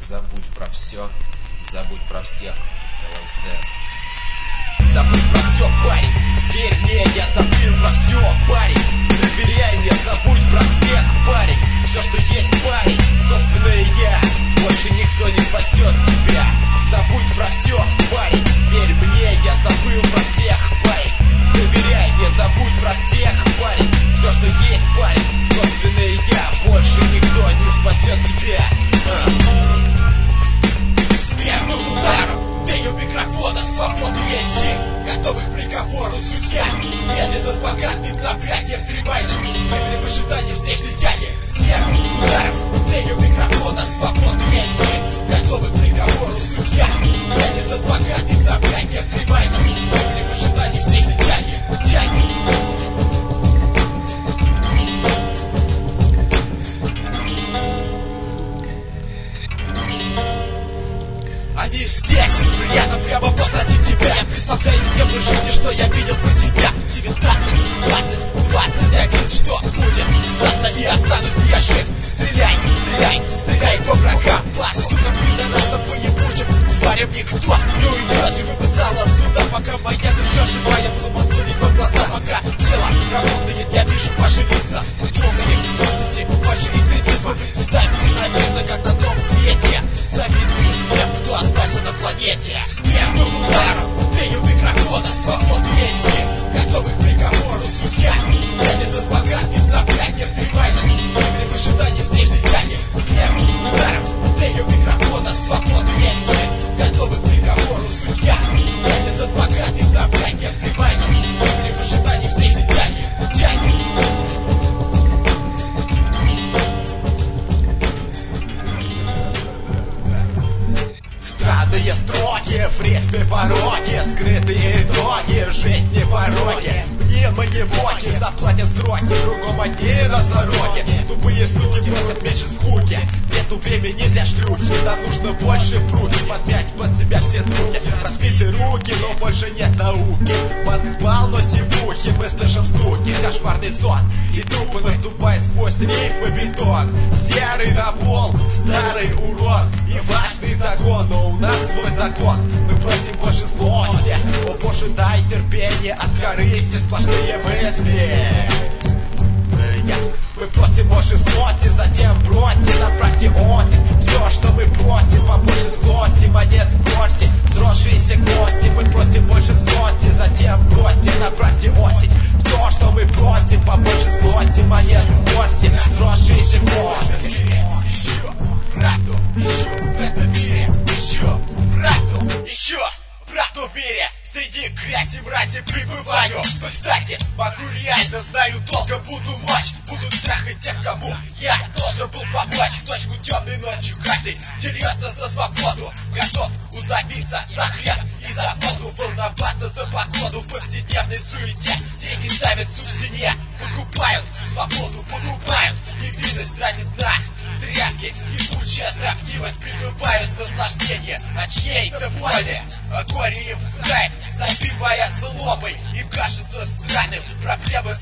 Забудь про все, забудь про всех. ЛСД. Забудь про все, парень. Верь мне, я забыл про все, парень. Доверяй мне, забудь про всех, парень. Все, что есть, парень, собственное я. Больше никто не спасет тебя. Забудь про все, парень. Верь мне, я забыл про всех, парень. Доверяй мне, забудь про всех, парень. Все, что есть, парень, собственное я. Больше никто не спасет тебя. С первым ударом ты у микрофона свободу MC, готовых к приговору судья. Медленно адвокаты в напряге врывается время в ожидании встречной тяги. С первым ударом ты у микрофона свободу MC, готовых к приговору судья. Медленно адвокаты в напряге врывается время в ожидании встречной тяги. Они здесь, рядом, прямо позади тебя. Я представляю темы жизни, что я видел про себя. 19, 20, 21, что будет завтра, и останусь ли я жив? Стреляй, стреляй, стреляй по врагам. По сукам, пидорасам, поебучим тварям никто не уйдет. Живым из зала суда, пока моя душа жива. Я буду мозолить вам глаза, пока тело работает. Я вижу ваши лица, полные точности, ваши цинизма. Представьте, наверное, как на том свете завидуют тем, кто остался на планете. С первым ударом ты у микрофона свободу MC, готовых к приговору судья. Едет адвокат из напряги врывается время в ожидании встречной тяги. С первым ударом ты у микрофона свободу MC, готовых к приговору судья. Едет адвокат из напряги врывается время в ожидании встречной тяги. Странные строки, в рифме пороки, скрытые итоги, жизни пороки. Мне мои воки заплатят сроки, кругом одни носороги. Тупые суки просят меньше скуки, нету времени для шлюхи. Нам нужно больше пруги, подмять под себя все други. Разбиты руки, но больше нет науки. Полно сивухи, мы слышим стуки, кошмарный сон. И трупы наступает сквозь рифмы бетон. Серый напол, старый урон и важный закон, но у нас свой закон. Мы просим больше злости, о боже, дай терпение от корысти, сплошные мысли. Мы просим больше злости, затем бросьте, направьте осень. Все, что мы просим, побольше злости, монет в горсти, сросшиеся кости. Мы просим больше злости, затем бросьте, направьте осень. Все, что мы просим, побольше злости, монет в горсти, сросшиеся кости. Еще правду, ищу в этом мире, ищу правду, ищу правду в мире. Среди грязи мрази пребываю. Но, кстати, могу реально, знаю, долго буду мочь. Буду трахать тех, кому я должен был помочь. В точку темной ночью каждый дерется за свободу. Готов удавиться за хлеб и за воду. Волноваться за погоду в повседневной суете. Деньги ставят в стене, покупают свободу, покупают невинность, тратят на тряпки. Ебучая строптивость прибывает наслаждение от чьей-то воли. А горе им в кайф, забивая злобой. Им кажется странным проблемы